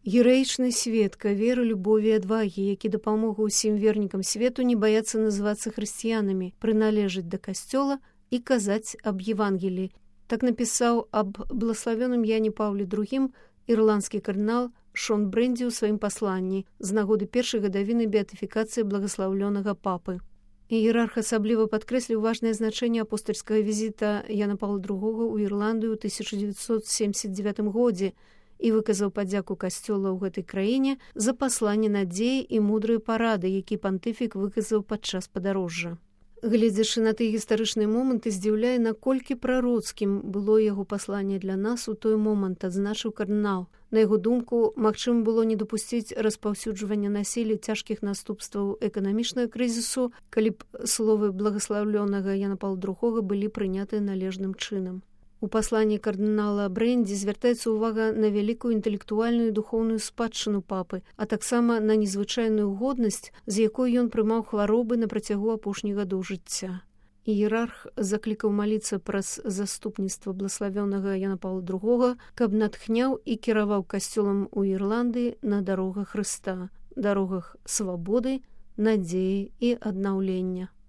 Гераічны сведка веры, любові і адвагі, які дапамогу ўсім вернікам свету не баяцца называцца хрысціянамі, прыналежыць да касцёла і казаць аб Евангеліі. Так напісаў аб блаславёным Яне Паўле II ірландскі кардынал Шон Брэнді ў сваім пасланні з нагоды першай гадавіны беатыфікацыі благаслаўлёнага папы. Іерарх асабліва падкрэсліў важнае значэнне апостальскага візіта Яна Паўла II ў Ірландыю ў 1979 годзе і выказаў падзяку касцёла ў гэтай краіне за пасланне надзеі і мудрыя парады, які пантыфік выказаў падчас падарожжа. Гледзячы на тыя гістарычныя моманты, здзіўляе, наколькі прароцкім было яго пасланне для нас у той момант, адзначыў кардынал. На яго думку, магчыма было не дапусціць распаўсюджвання насілля цяжкіх наступстваў эканамічнага крызісу, калі б словы благаслаўлёнага Яна Паўла II былі прыняты належным чынам. У пасланні кардынала Брэнді звяртаецца ўвага на вялікую інтэлектуальную і духоўную спадчыну папы, а таксама на незвычайную годнасць, з якой ён прымаў хваробы на працягу апошніх гадоў жыцця. Іерарх заклікаў маліцца праз заступніцтва блаславёнага Яна Паўла II, каб натхняў і кіраваў касцёлам у Ірландыі на дарогах Хрыста, дарогах свабоды, надзеі і аднаўлення.